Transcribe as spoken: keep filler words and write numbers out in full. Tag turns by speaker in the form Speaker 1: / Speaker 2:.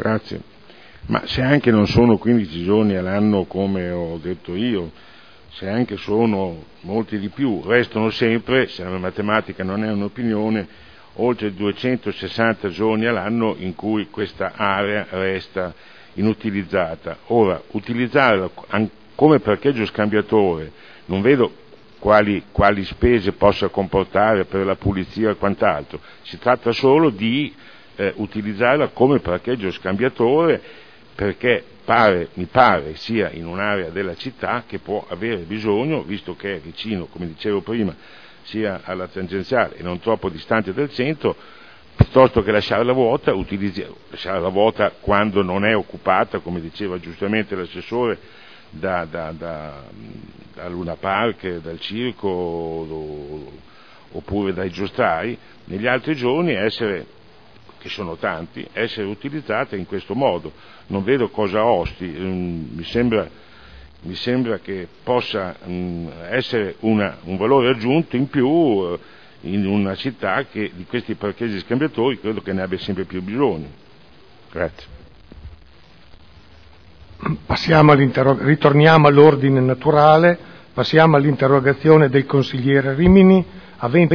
Speaker 1: Grazie. Ma se anche non sono quindici giorni all'anno come ho detto io, se anche sono molti di più, restano sempre, se la matematica non è un'opinione, oltre duecentosessanta giorni all'anno in cui questa area resta inutilizzata. Ora, utilizzarla come parcheggio scambiatore non vedo quali, quali spese possa comportare per la pulizia e quant'altro, si tratta solo di eh, utilizzarla come parcheggio scambiatore, perché pare, mi pare sia in un'area della città che può avere bisogno, visto che è vicino, come dicevo prima, sia alla tangenziale e non troppo distante dal centro, piuttosto che lasciarla vuota, utilizzi, lasciarla vuota quando non è occupata, come diceva giustamente l'assessore, da, da, da, da Luna Park, dal circo o, oppure dai giostrai, negli altri giorni essere, che sono tanti, essere utilizzate in questo modo. Non vedo cosa osti, mi sembra, mi sembra che possa essere una, un valore aggiunto in più in una città che di questi parcheggi scambiatori credo che ne abbia sempre più bisogno. Grazie.
Speaker 2: Passiamo ritorniamo all'ordine naturale, passiamo all'interrogazione del consigliere Rimini, avente